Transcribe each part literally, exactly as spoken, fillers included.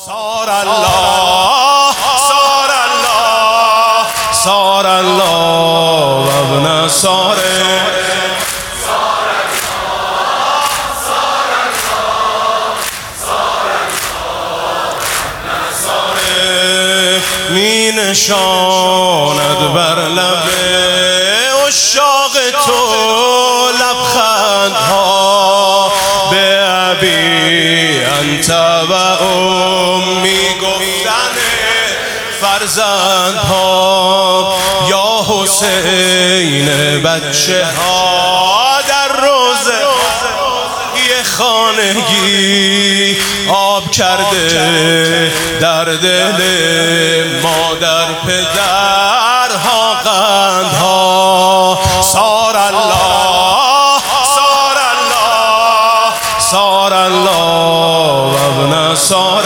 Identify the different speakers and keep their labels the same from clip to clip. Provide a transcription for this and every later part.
Speaker 1: صار الله صار الله صار الله وابن صار می نشاند بر لب عشاق تو لبخندها به ابی انت و امی گفتن فرزندها یا حسین بچه ها در روزه یه خانگی آب کرده در دل مادر پدرها قندها صار الله صار الله صار الله و ابن صار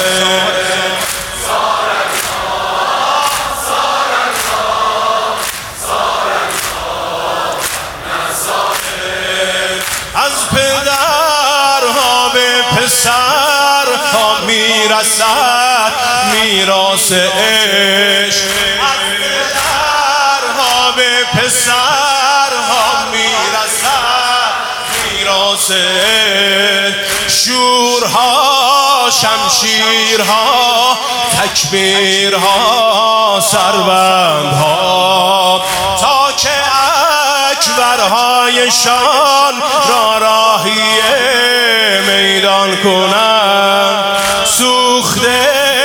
Speaker 1: از پدرها به پسرها میرسد میراث عشق از پدرها به پسرها میرسد میراث عشق شورها شمشیرها تکبیرها سربندها تا که اکبرهایشان را راهی میدان کنند سوخته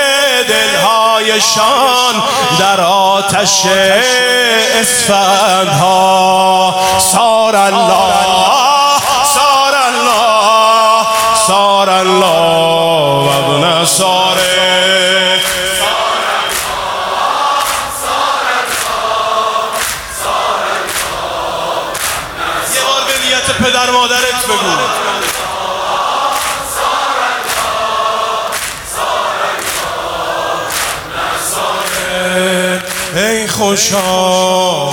Speaker 1: دلهایشان در آتش اسفندها صار الله صار الله صار الله و ابن صار پدر مادرت بگو ای خوشا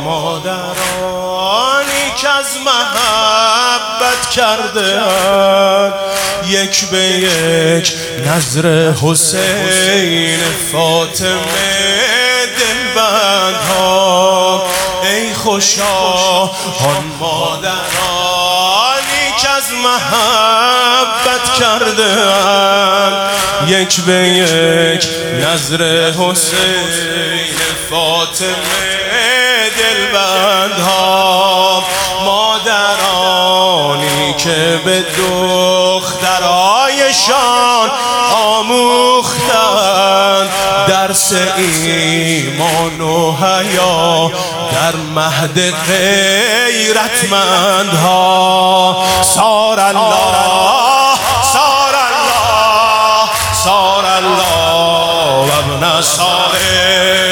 Speaker 1: مادرانی که از محبت کرده یک به یک نظر حسین فاطمه دلبندها ای خوشا آن مادرانی که از محبت کرده یک به یک نظر حسین فاطمه دلبندها مادرانی که به دخترایشان آموختند درس ایمان و حیا در مهد غیرتمندها صار الله صار الله صار الله و ابن صار